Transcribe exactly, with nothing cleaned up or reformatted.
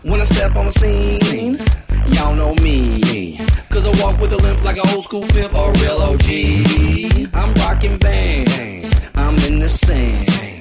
When I step on the scene, y'all know me. Cause I walk with a limp like an old school pimp or a real O G. I'm rocking bands, I'm in the scene.